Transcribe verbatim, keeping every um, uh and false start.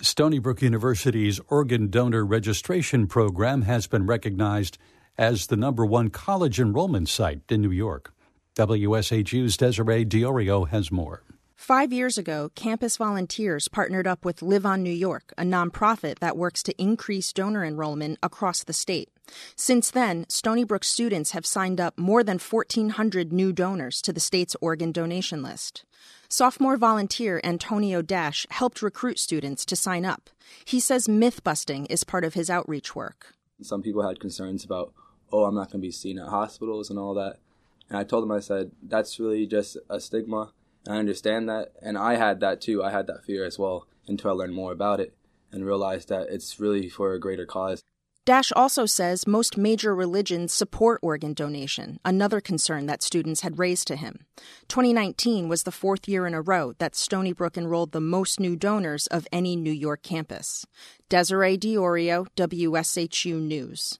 Stony Brook University's organ donor registration program has been recognized as the number one college enrollment site in New York. W S H U's Desiree Diorio has more. Five years ago, campus volunteers partnered up with Live On New York, a nonprofit that works to increase donor enrollment across the state. Since then, Stony Brook students have signed up more than fourteen hundred new donors to the state's organ donation list. Sophomore volunteer Antonio Dash helped recruit students to sign up. He says myth-busting is part of his outreach work. Some people had concerns about, oh, I'm not going to be seen at hospitals and all that. And I told them, I said, that's really just a stigma. And I understand that. And I had that too. I had that fear as well until I learned more about it and realized that it's really for a greater cause. Dash also says most major religions support organ donation, another concern that students had raised to him. twenty nineteen was the fourth year in a row that Stony Brook enrolled the most new donors of any New York campus. Desiree Diorio, W S H U News.